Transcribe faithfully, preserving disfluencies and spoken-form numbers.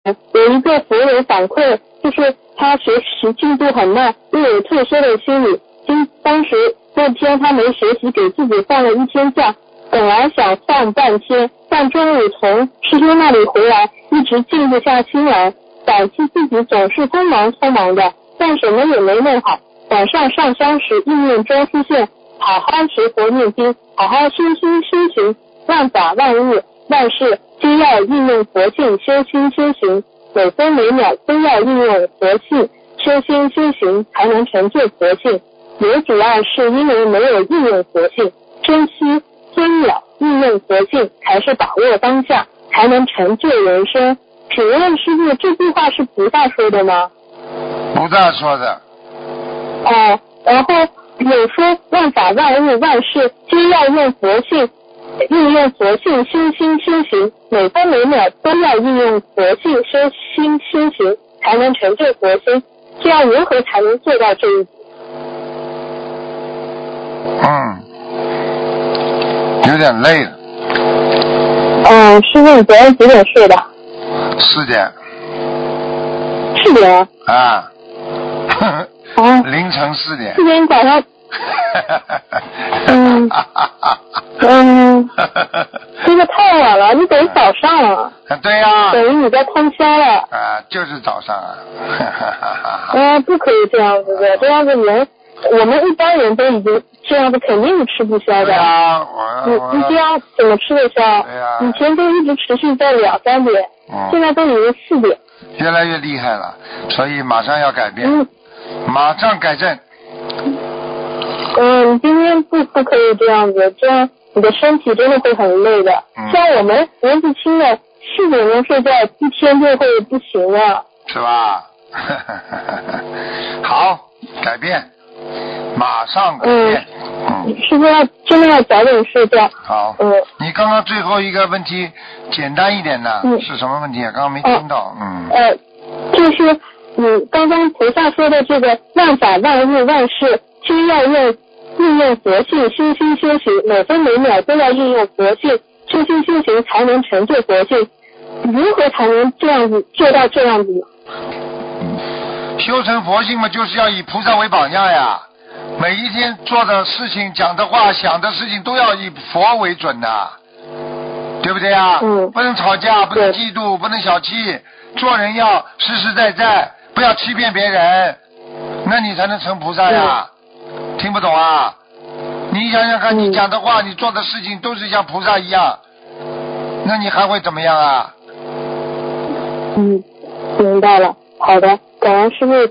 有一个佛友反馈，就是他学习进度很慢，又有退缩的心理。今当时那天他没学习，给自己放了一天假，本来想放半天，但中午从师兄那里回来，一直静不下心来，感激自己总是匆忙匆忙的，但什么也没弄好。晚上上香时，意念中出现好好学佛念经，好好修心修行，万法万物万事皆要运用佛性修心修行，每分每秒都要运用佛性修心修行，才能成就佛性。也主要是因为没有运用佛性，珍惜分秒运用佛性，才是把握当下，才能成就人生。请问师父，这句话是菩萨说的吗？ 菩萨说的。 哦，然后有说万法万物万事皆要用佛性运用佛性修心修行，每分每秒都要运用佛性修心修行，才能成就佛心。这样如何才能做到这一步？ 嗯，有点累了。 嗯，师父，你昨天几点睡的？ 四点。 四点？ 啊。 啊。 凌晨四点。 四点早上。嗯嗯，这个太晚了，你等早上了。 对呀、啊。 等于你在通宵了。 啊，就是早上啊。 啊，不可以这样子的，这样子人，我们一般人都已经这样子，肯定是吃不消的。 对啊，我你你这样怎么吃得消？ 对呀、啊。 以前都一直持续在两三点， 嗯、 现在都已经四点。 越来越厉害了，所以马上要改变， 嗯、 马上改正。 嗯，今天不不可以这样子，这样你的身体真的会很累的。嗯、像我们年纪轻的，四点钟睡觉，一天就会不行了。 是吧？好，改变，马上改变。 嗯，是不是要真的要早点睡觉？ 好。嗯。你刚刚最后一个问题简单一点的，嗯、是什么问题啊？刚刚没听到。嗯。 呃，就是你刚刚菩萨说的这个万法万物万事均要用运用佛性修心修行，每分每秒都要运用佛性修心修行，才能成就佛性。如何才能这样子做到这样子？ 修成佛性嘛，就是要以菩萨为榜样呀。每一天做的事情、讲的话、想的事情都要以佛为准的，对不对啊？ 嗯。 不能吵架，不能嫉妒，不能小气，做人要实实在在，不要欺骗别人，那你才能成菩萨呀。嗯、听不懂啊？你想想看，你讲的话、嗯、你做的事情都是像菩萨一样，那你还会怎么样啊？ 嗯，明白了。好的，感恩师父。